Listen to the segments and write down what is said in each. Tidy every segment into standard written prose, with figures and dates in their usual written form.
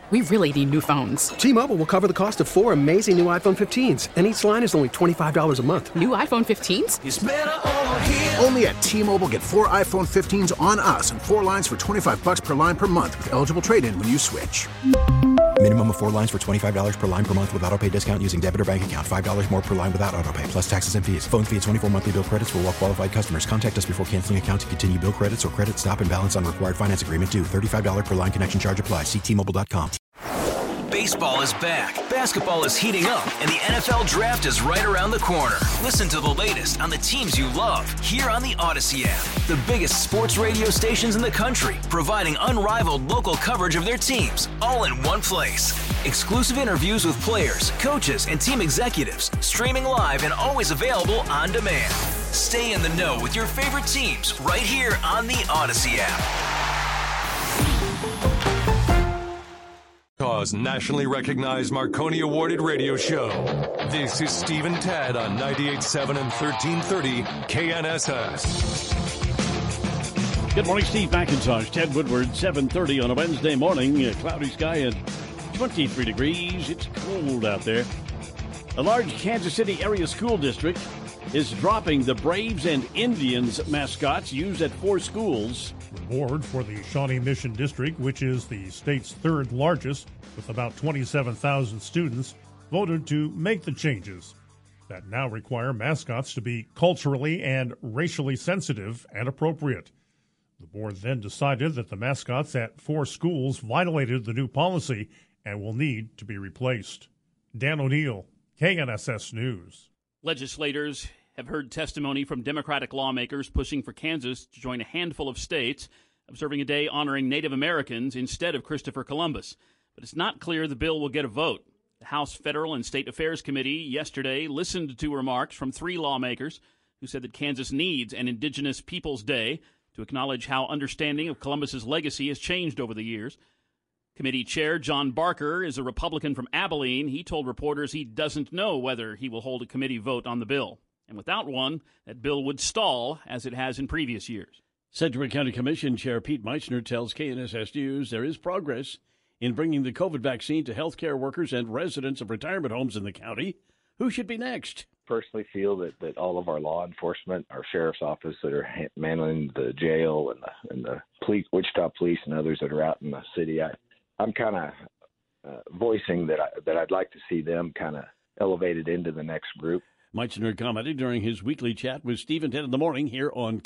We really need new phones. T-Mobile will cover the cost of 4 amazing new iPhone 15s, and each line is only $25 a month. New iPhone 15s? It's better over here. Only at T-Mobile, get 4 iPhone 15s on us and 4 lines for $25 per line per month with eligible trade-in when you switch. Minimum of 4 lines for $25 per line per month with autopay discount using debit or bank account. $5 more per line without autopay, plus taxes and fees. Phone fee at 24 monthly bill credits for well-qualified customers. Contact us before canceling account to continue bill credits or credit stop and balance on required finance agreement due. $35 per line connection charge applies. See T-Mobile.com. Baseball is back, basketball is heating up, and the NFL Draft is right around the corner. Listen to the latest on the teams you love here on the Odyssey app. The biggest sports radio stations in the country, providing unrivaled local coverage of their teams, all in one place. Exclusive interviews with players, coaches, and team executives, streaming live and always available on demand. Stay in the know with your favorite teams right here on the Odyssey app. Utah's nationally recognized Marconi awarded radio show. This is Steve and Tad on 98.7 and 1330 KNSS. Good morning, Steve McIntosh, Ted Woodward, 7:30 on a Wednesday morning. A cloudy sky and 23 degrees. It's cold out there. A large Kansas City area school district is dropping the Braves and Indians mascots used at 4 schools. The board for the Shawnee Mission District, which is the state's third largest with about 27,000 students, voted to make the changes that now require mascots to be culturally and racially sensitive and appropriate. The board then decided that the mascots at 4 schools violated the new policy and will need to be replaced. Dan O'Neill, KNSS News. Legislators have heard testimony from Democratic lawmakers pushing for Kansas to join a handful of states observing a day honoring Native Americans instead of Christopher Columbus. But it's not clear the bill will get a vote. The House Federal and State Affairs Committee yesterday listened to remarks from 3 lawmakers who said that Kansas needs an Indigenous Peoples Day to acknowledge how understanding of Columbus's legacy has changed over the years. Committee Chair John Barker is a Republican from Abilene. He told reporters he doesn't know whether he will hold a committee vote on the bill. And without one, that bill would stall, as it has in previous years. Sedgwick County Commission Chair Pete Meitzner tells KNSS News there is progress in bringing the COVID vaccine to healthcare workers and residents of retirement homes in the county. Who should be next? Personally feel that all of our law enforcement, our sheriff's office that are manning the jail and the police, Wichita police and others that are out in the city, I'm kind of voicing that I'd like to see them kind of elevated into the next group. Meitzner commented during his weekly chat with Steve and Ted in the morning here on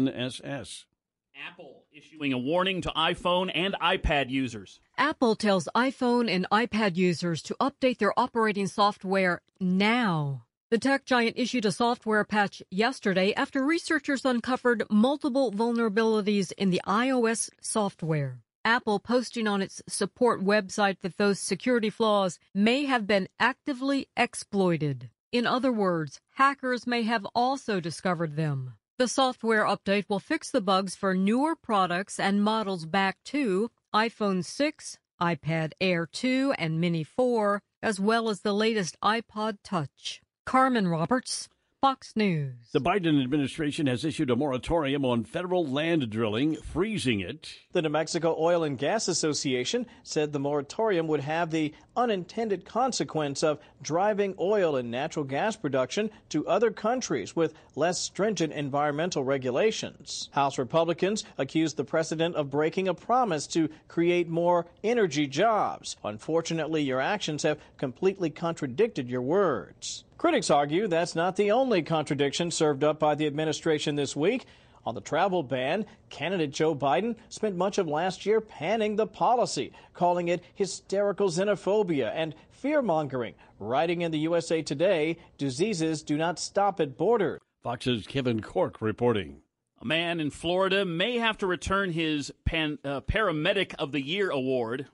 KNSS. Apple issuing a warning to iPhone and iPad users. Apple tells iPhone and iPad users to update their operating software now. The tech giant issued a software patch yesterday after researchers uncovered multiple vulnerabilities in the iOS software. Apple posting on its support website that those security flaws may have been actively exploited. In other words, hackers may have also discovered them. The software update will fix the bugs for newer products and models back to iPhone 6, iPad Air 2 and Mini 4, as well as the latest iPod Touch. Carmen Roberts, Fox News. The Biden administration has issued a moratorium on federal land drilling, freezing it. The New Mexico Oil and Gas Association said the moratorium would have the unintended consequence of driving oil and natural gas production to other countries with less stringent environmental regulations. House Republicans accused the president of breaking a promise to create more energy jobs. Unfortunately, your actions have completely contradicted your words. Critics argue that's not the only contradiction served up by the administration this week. On the travel ban, candidate Joe Biden spent much of last year panning the policy, calling it hysterical xenophobia and fear-mongering, writing in the USA Today, diseases do not stop at borders. Fox's Kevin Cork reporting. A man in Florida may have to return his Paramedic of the Year award.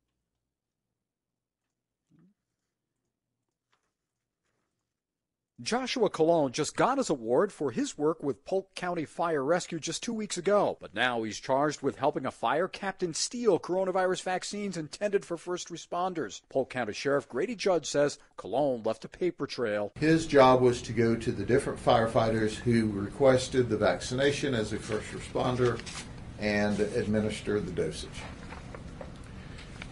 Joshua Colon just got his award for his work with Polk County Fire Rescue just 2 weeks ago, but now he's charged with helping a fire captain steal coronavirus vaccines intended for first responders. Polk County Sheriff Grady Judge says Colon left a paper trail. His job was to go to the different firefighters who requested the vaccination as a first responder and administer the dosage.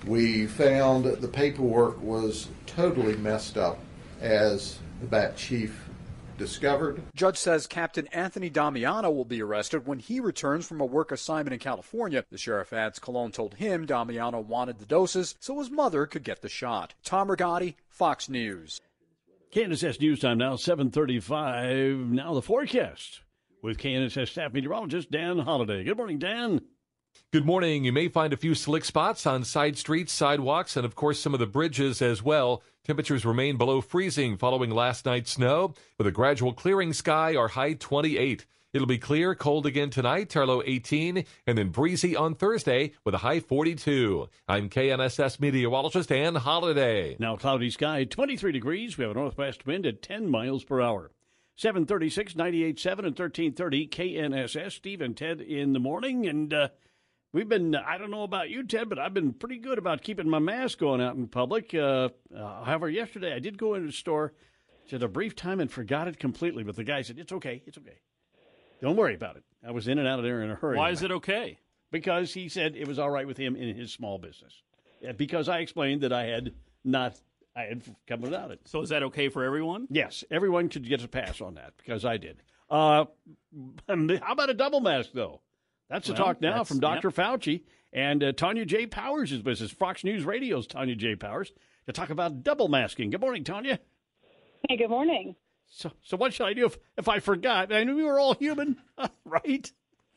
We found the paperwork was totally messed up, as the bat chief discovered. Judge says Captain Anthony Damiano will be arrested when he returns from a work assignment in California. The sheriff adds Colon told him Damiano wanted the doses so his mother could get the shot. Tom Rigotti, Fox News. KNSS News Time now, 7:35. Now the forecast with KNSS staff meteorologist Dan Holliday. Good morning, Dan. Good morning. You may find a few slick spots on side streets, sidewalks, and of course some of the bridges as well. Temperatures remain below freezing following last night's snow. With a gradual clearing sky, our high 28. It'll be clear, cold again tonight, our low 18, and then breezy on Thursday with a high 42. I'm KNSS meteorologist Dan Holliday. Now cloudy sky, 23 degrees. We have a northwest wind at 10 miles per hour. 736, 98.7, and 1330 KNSS. Steve and Ted in the morning. And we've been, I don't know about you, Ted, but I've been pretty good about keeping my mask on out in public. However, yesterday I did go into the store just a brief time and forgot it completely. But the guy said, it's okay. Don't worry about it. I was in and out of there in a hurry. Why is it okay? Because he said it was all right with him in his small business. Because I explained that I had come without it. So is that okay for everyone? Yes, everyone could get a pass on that because I did. How about a double mask, though? That's the talk now from Dr. Fauci. And Tanya J. Powers is with us. Fox News Radio's Tanya J. Powers to talk about double masking. Good morning, Tanya. Hey, good morning. So what should I do if I forgot? I knew we were all human, right?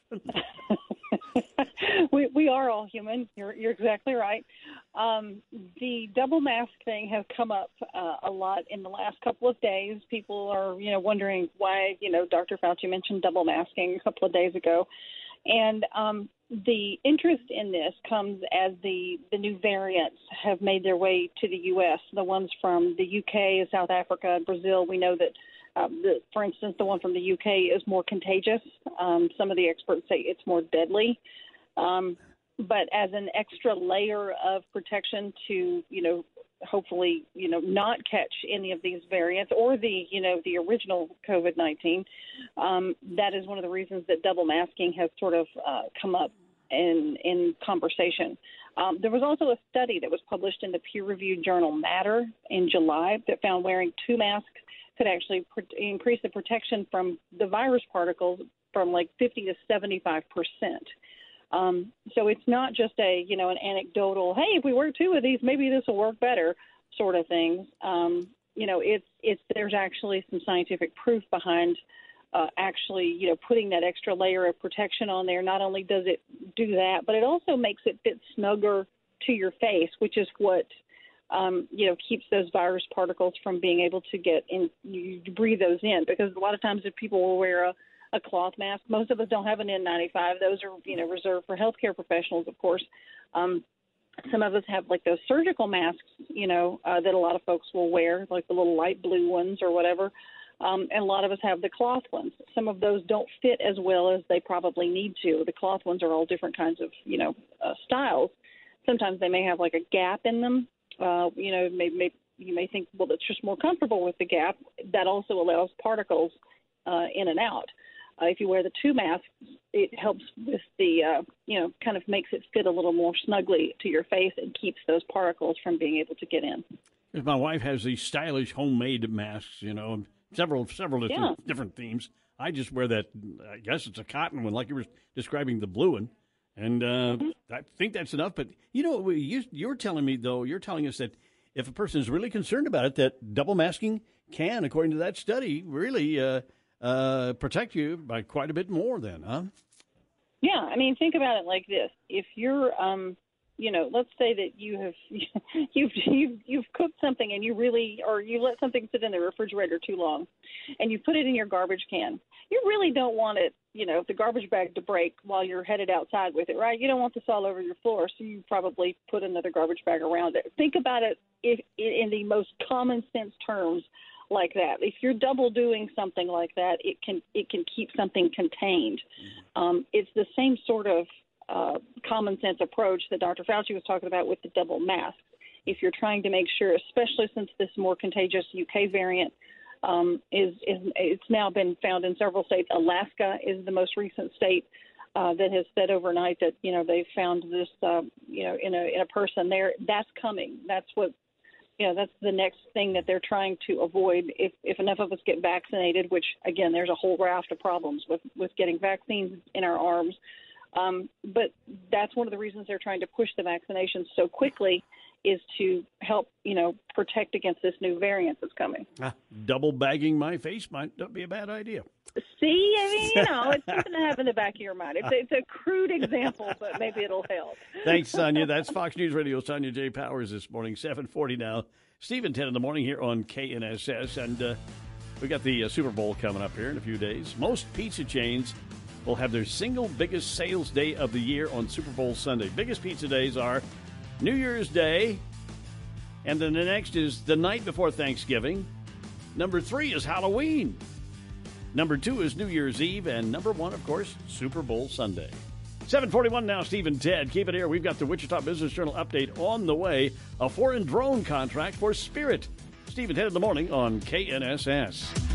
We are all human. You're exactly right. The double mask thing has come up a lot in the last couple of days. People are, wondering why, Dr. Fauci mentioned double masking a couple of days ago. And the interest in this comes as the new variants have made their way to the U.S., the ones from the U.K., South Africa, and Brazil. We know that, for instance, the one from the U.K. is more contagious. Some of the experts say it's more deadly. But as an extra layer of protection to, hopefully, not catch any of these variants or the original COVID-19, that is one of the reasons that double masking has sort of come up in conversation. There was also a study that was published in the peer-reviewed journal Matter in July that found wearing two masks could actually increase the protection from the virus particles from like 50 to 75%. So it's not just an anecdotal, hey, if we wear two of these, maybe this will work better sort of things. There's actually some scientific proof behind putting that extra layer of protection on there. Not only does it do that, but it also makes it fit snugger to your face, which is what, keeps those virus particles from being able to get in, you breathe those in. Because a lot of times if people will wear a cloth mask, most of us don't have an N95. Those are, reserved for healthcare professionals, of course. Some of us have like those surgical masks, that a lot of folks will wear, like the little light blue ones or whatever. And a lot of us have the cloth ones. Some of those don't fit as well as they probably need to. The cloth ones are all different kinds of, styles. Sometimes they may have like a gap in them. You may think, well, it's just more comfortable with the gap. That also allows particles in and out. If you wear the two masks, it helps with the, kind of makes it fit a little more snugly to your face and keeps those particles from being able to get in. My wife has these stylish homemade masks, several different themes. I just wear that, I guess it's a cotton one, like you were describing the blue one. And I think that's enough. But, you're telling me, though, you're telling us that if a person is really concerned about it, that double masking can, according to that study, really protect you by quite a bit more then, huh? Yeah, I mean, think about it like this. If you're, let's say that you've cooked something and you let something sit in the refrigerator too long and you put it in your garbage can. You really don't want it, the garbage bag to break while you're headed outside with it, right? You don't want this all over your floor, so you probably put another garbage bag around it. Think about it in the most common sense terms like that. If you're double doing something like that, it can keep something contained. It's the same sort of common sense approach that Dr. Fauci was talking about with the double mask. If you're trying to make sure, especially since this more contagious UK variant it's now been found in several states. Alaska is the most recent state that has said overnight that, they found this, in a person there. That's coming. That's what, that's the next thing that they're trying to avoid. If enough of us get vaccinated, which, again, there's a whole raft of problems with getting vaccines in our arms. But that's one of the reasons they're trying to push the vaccinations so quickly, is to help, protect against this new variant that's coming. Double bagging my face might not be a bad idea. See, I mean, it's something to have in the back of your mind. It's a crude example, but maybe it'll help. Thanks, Sonia. That's Fox News Radio, Sonia J. Powers this morning, 7:40 now. Steve and 10 in the morning here on KNSS. And we got the Super Bowl coming up here in a few days. Most pizza chains will have their single biggest sales day of the year on Super Bowl Sunday. Biggest pizza days are New Year's Day, and then the next is the night before Thanksgiving. Number 3 is Halloween. Number 2 is New Year's Eve, and number 1, of course, Super Bowl Sunday. 7:41 now, Steve and Ted. Keep it here. We've got the Wichita Business Journal update on the way. A foreign drone contract for Spirit. Steve and Ted in the morning on KNSS.